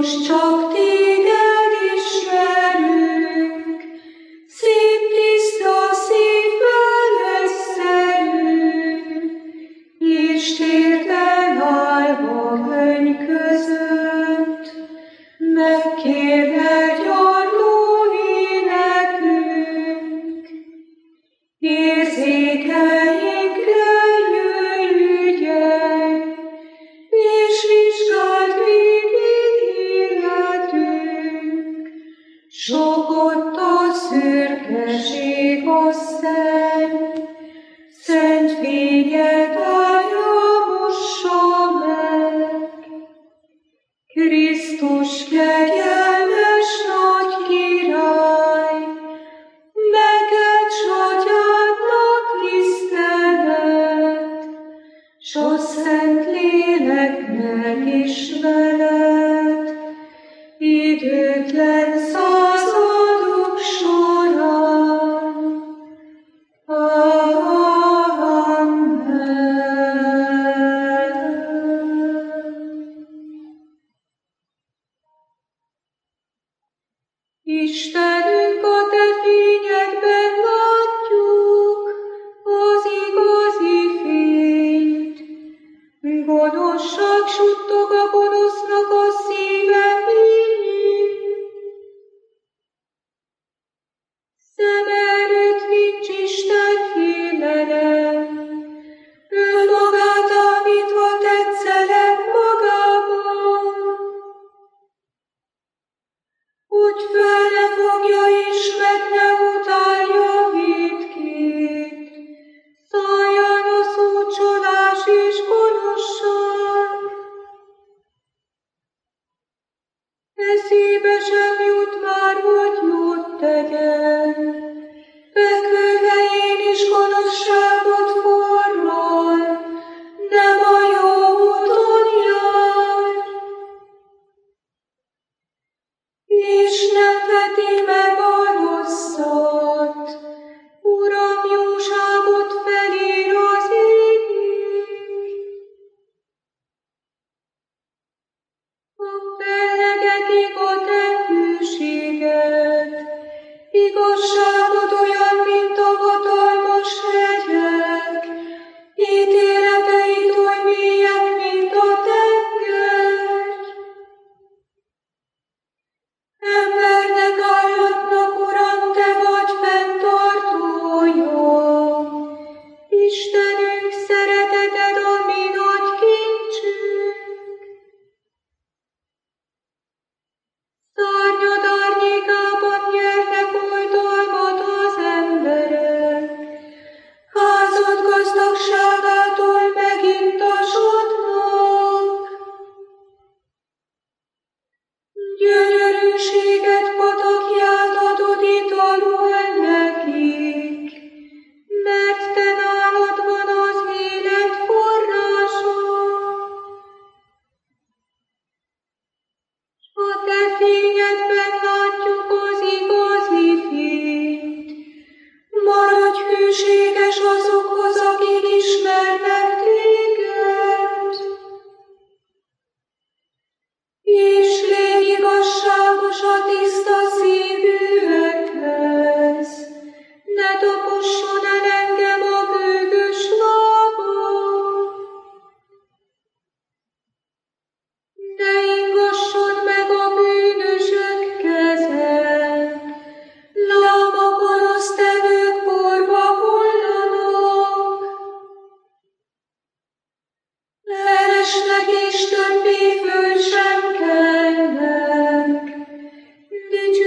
Krisztus, csak téged ismerünk, szép tiszta szívvel egyszerű, és térden állva könny között, megkérlek gyarló énekünk. Érzékeinkre jöjj ügyelj, és vizsgáld végig életünk. Sok ott a szürkeség, a szenny, szent fényed állja mossa meg. Krisztus kegyelmes nagy király, neked s atyádnak tisztelet, s a Szentléleknek is veled, időtlen századok során. Istenünk, a te fényedben látjuk az igazi fényt. Gonoszság suttog a gonosznak a szíve fényén. Szem előtt nincs Isten félelem, önmagát állítva tetszelek magában, hogy fel ne fogja és meg ne utálja vétkét, szálljon a szócsolás és gonoszság. Eszébe sem jut már, hogy jót tegyen, fekvőhelyén is gonoszságot forral, nem a jó úton jár. És nem veti meg a rosszat, Uram, jóságot felír az égig. Fellegetik a te hűséged, igazságod olyan, mint a hatalmas hegyek, ítéleteid oly mélyek, mint a tenger. Embernek állatnak, Uram, te vagy fenntartója. Istenünk, szereteted a mi nagy kincsünk. Szárnyad árnyékában nyernek oltalmat az emberek, házad gazdagságától megintasodnak. Gyönyörűséget patakját adod italul nekik, mert te nálad van az élet forrása. A te fényedben látjuk az igazi fényt. Maradj hűséges azokhoz, akik ismernek téged. És légy igazságos a tiszta szívűekhez, ne taposson el engem a bűnös lába. Ne ingasson meg a bűnösök keze, lám a gonosztevők porba hullanak. Leesnek és többé föl sem kelnek, dicsőséged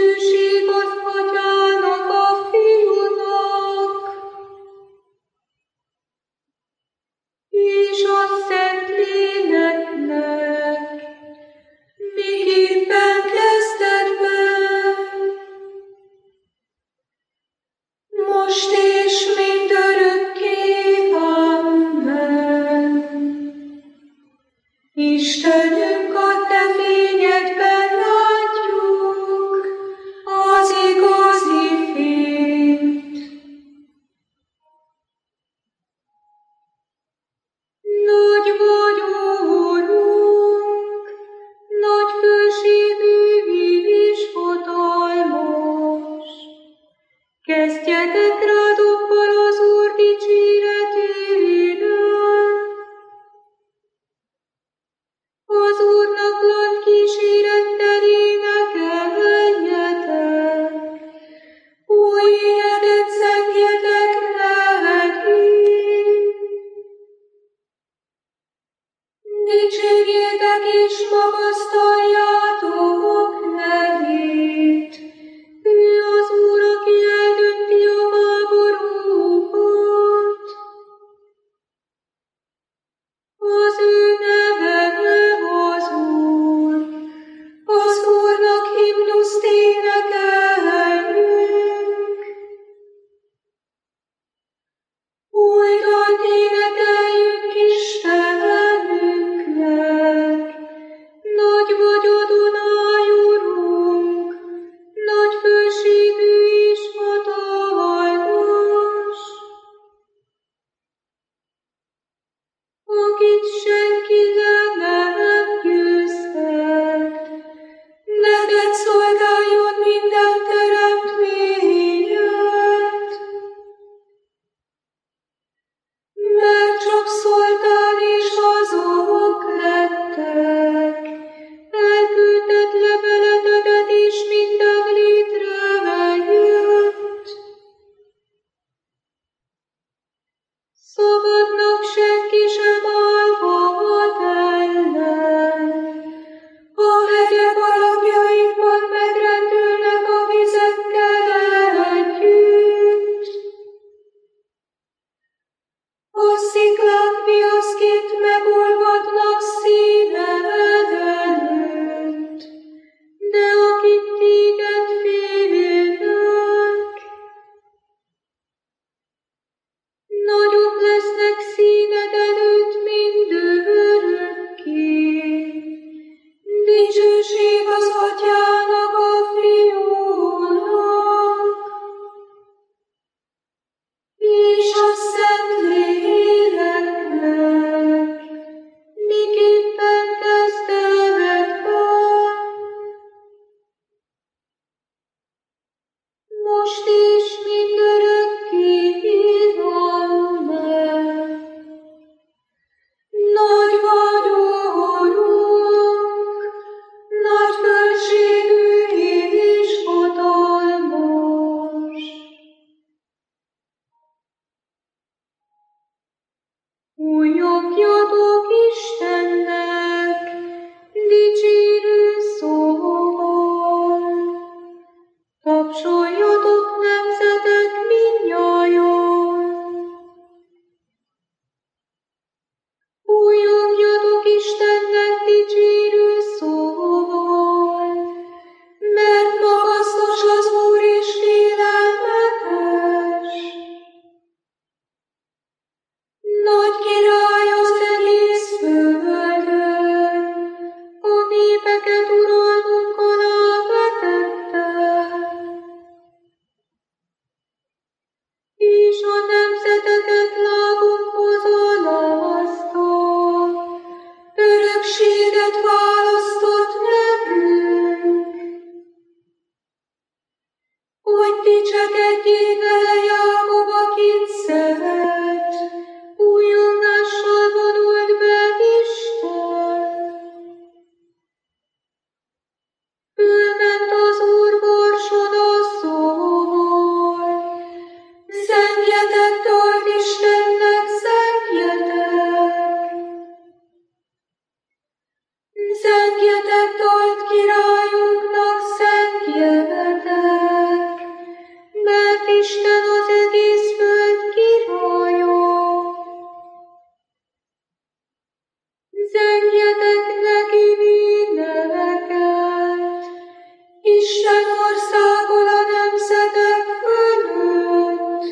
Isten országol a nemzetek fölött.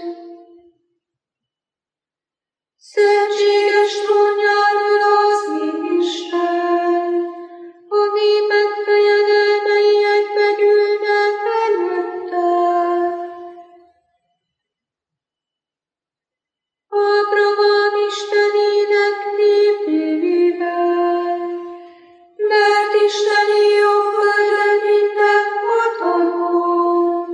Szentséges trónjáról az Isten, a népek fejedelmei egybegyűlnek előtte. Ábrahám Istenének népével, mert Istené a földön minden hatalom.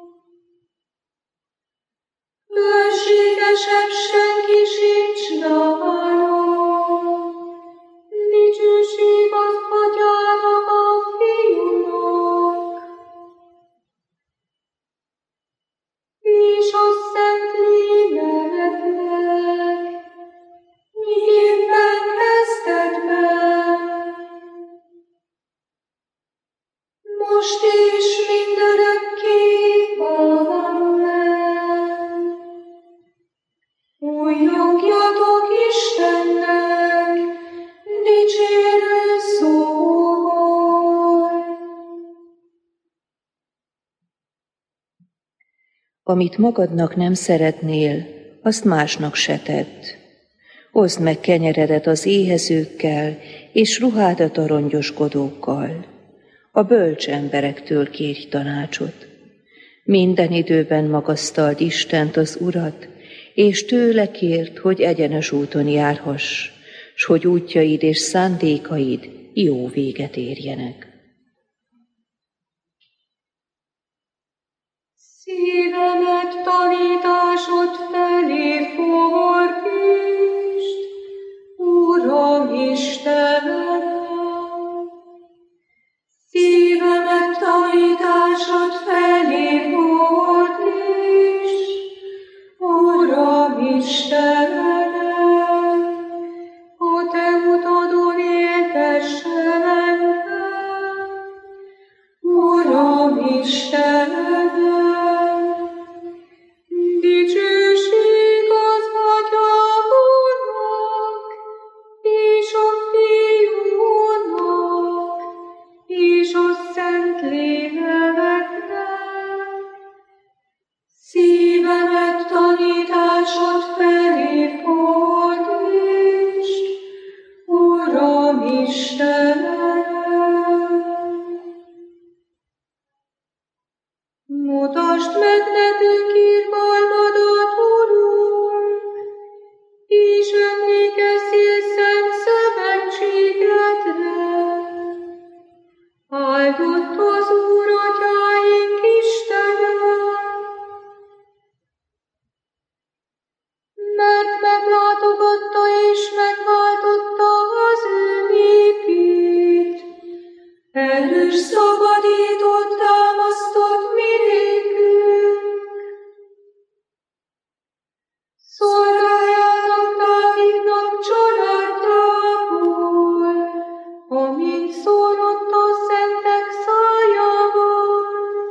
Bölségesebb senki sincs nálam, dicsőség az Atyának a Fiúnak, és a Szentléleknek, miképpen kezdetben, most és mindörökké. Amen. Újjongjatok Istennek dicsérő szóval. Amit magadnak nem szeretnél, azt másnak se tedd. Oszd meg kenyeredet az éhezőkkel, és ruhádat a rongyoskodókkal. A bölcs emberektől kérj tanácsot. Minden időben magasztald Istent, az Urat, és tőle kérd, hogy egyenes úton járhass, s hogy útjaid és szándékaid jó véget érjenek. Szívemet tanításod felé fordítsd, Uram Istenem. Szívemet tanításod felé fordítsd, Uram Istenem. A te utadon éltessen engem, Uram Istenem. Dicsőség az Atyának, és a Fiúnak, és a Szentléleknek. Szívemet tanításod felé fordítsd, Uram Istenem. Mutasd meg nekünk irgalmadat, Urunk, és emlékezzél szent szövetségedre. Áldott az Úr atyáink Istene, mert meglátogatta és megváltotta az ő népét. Erős szabadított, támasztott mi nékünk. Szolgáljának Dávidnak családjából, amint szólott a szentek szájával.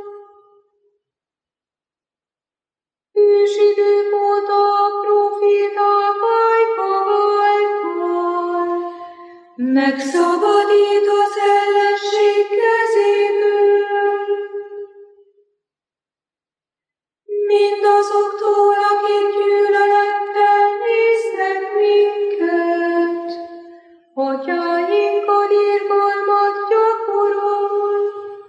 Ősidők óta a proféták által megszabadít az ellenség kezéből. Mindazoktól, akik gyűlölettel néznek minket, atyáinkkal irgalmat gyakorol,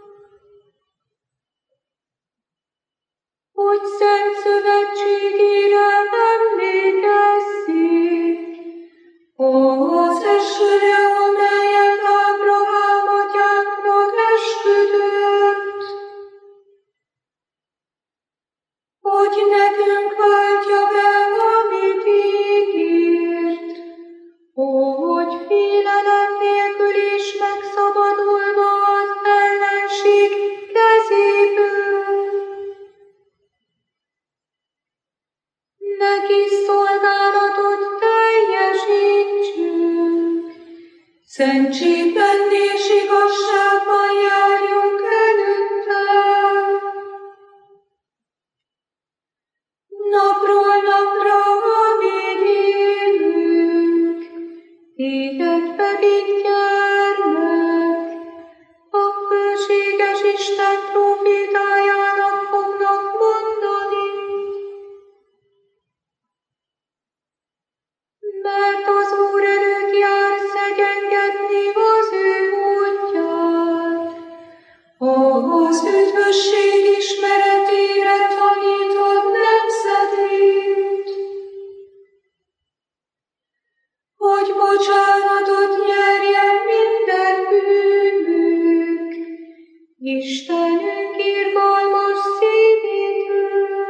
hogy szent szövetségére emlékezzék, az esküre, amelyet Ábrahám atyánknak esküdött, hogy nekünk váltja be, amit ígért, hogy félelem nélkül is megszabadulva az ellenség kezéből. Neki szolgálatot teljesítsünk, szentségben és igazságban járjunk előtte. Napról napra, amíg élünk, téged pedig gyermek, a bölséges Isten üdvösség ismeretére tanítod nemzedét, hogy bocsánatot nyerjen minden bűnünk, Istenünk irgalmas szívétől,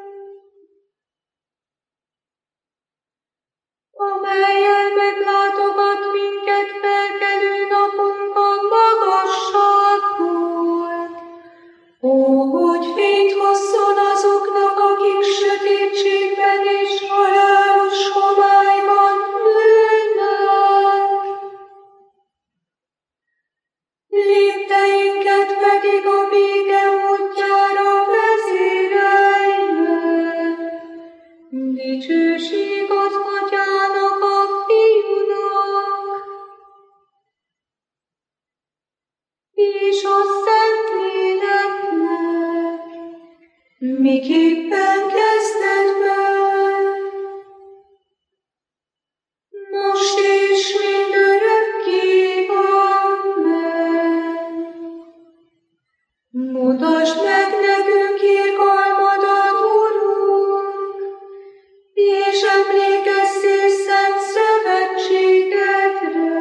amellyel meglátogat minket felkelő napunkon magasságból. Ó, hogy fényt hozzon azoknak, akik sötétségben és halálos homályban ülnek. Lépteinket pedig a béke útjára vezérelje. Dicsőség az Atyának, a Fiúnak, és a Szentléleknek, miképpen kezdetben, most és mindörökké. Amen. Mutasd meg nekünk irgalmadat, Urunk, és emlékezzél szent szövetségedre.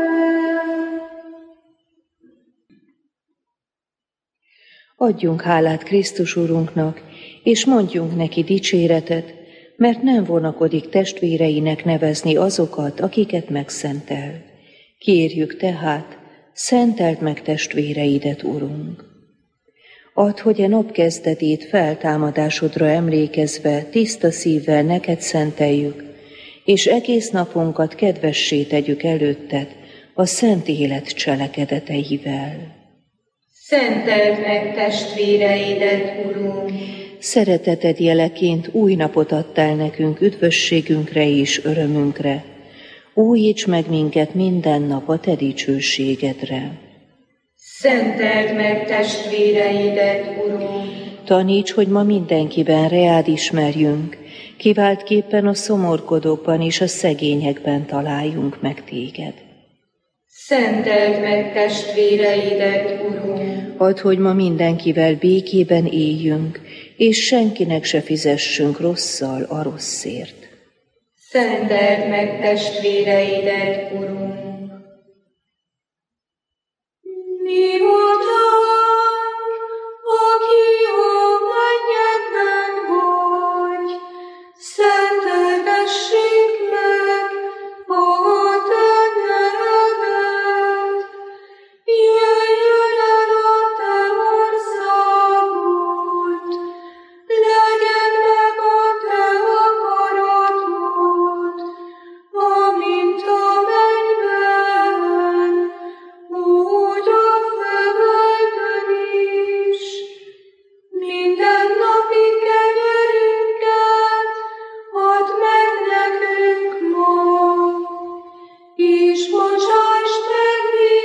Adjunk hálát Krisztus Urunknak, és mondjunk neki dicséretet, mert nem vonakodik testvéreinek nevezni azokat, akiket megszentel. Kérjük tehát, szenteld meg testvéreidet, Urunk. Add, hogy a nap kezdetét feltámadásodra emlékezve tiszta szívvel neked szenteljük, és egész napunkat kedvessé tegyük előtted a szent élet cselekedeteivel. Szenteld meg testvéreidet, Urunk! Szereteted jeleként új napot adtál nekünk üdvösségünkre és örömünkre. Újíts meg minket minden nap a te dicsőségedre. Szenteld meg testvéreidet, Urunk! Taníts, hogy ma mindenkiben reád ismerjünk, kiváltképpen a szomorkodókban és a szegényekben találjunk meg téged. Szenteld meg testvéreidet, Urunk! Add, hogy ma mindenkivel békében éljünk, és senkinek se fizessünk rosszal a rosszért. Szenteld meg testvéreidet, Urunk! Mi voltánk, aki a mennyekben vagy, szenteltessék meg a te nevedet. Jöjjön el a te országod, legyen meg a te akaratod, amint a mennyben, úgy a földön is. Minden napi kenyerünket add meg nekünk ma, és bocsásd meg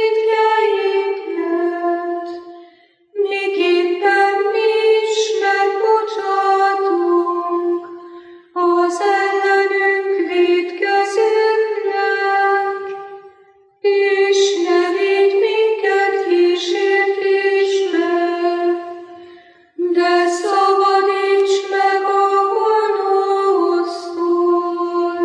vétkeinket, miképpen mi is megbocsátunk az ellenünk vétkezőknek, és ne vigy minket kísértésbe, de szabadíts meg a gonosztól.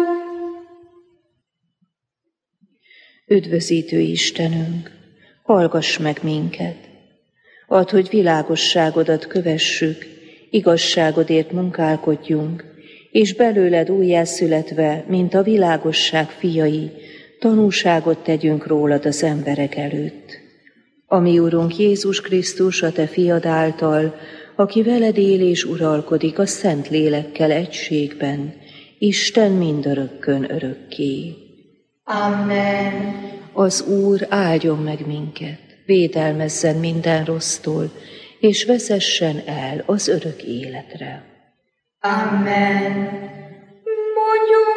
Üdvözítő Istenünk, hallgass meg minket! Add, hogy világosságodat kövessük, igazságodért munkálkodjunk, és belőled újjászületve, mint a világosság fiai, tanúságot tegyünk rólad az emberek előtt. A mi Urunk Jézus Krisztus, a te fiad által, aki veled él és uralkodik a Szent Lélekkel egységben, Isten mindörökkön örökké. Amen. Az Úr áldjon meg minket, védelmezzen minden rossztól, és vezessen el az örök életre. Amen. Mondjuk